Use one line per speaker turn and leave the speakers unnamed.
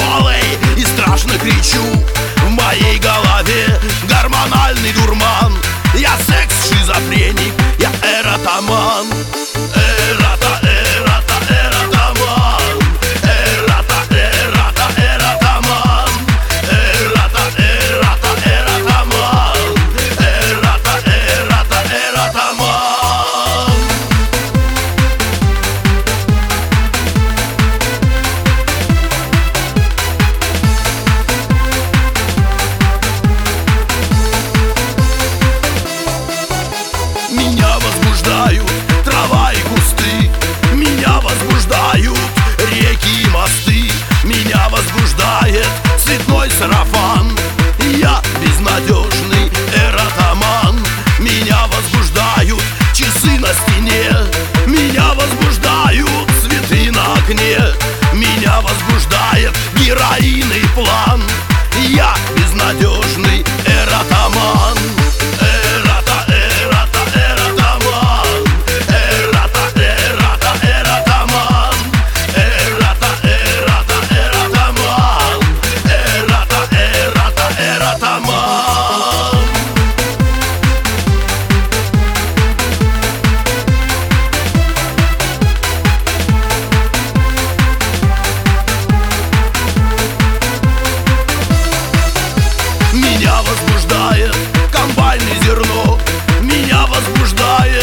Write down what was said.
голой и страшно кричу. В моей голове гормональный дурман. Я секс-шизофреник, я эротоман. Эрота, эрота, эротоман. Эрота, эрота, эротоман. Эрота, эрота, эротоман. Эрота, эрота, эротоман. Меня возбуждают трава и кусты. Меня возбуждают реки и мосты. Меня возбуждает цветной сарафан. Я безнадежный эротоман. Меня возбуждают часы на стене. Меня возбуждают цветы на окне. Меня возбуждает героинный план. Я безнадежный эротоман. Эрота, эрота, эротоман. Эрота, эрота, эротоман. Эрота, эрота, эротоман. Эрота, эрота, эротоман. Меня возбуждает комбайн и зерно. Меня возбуждает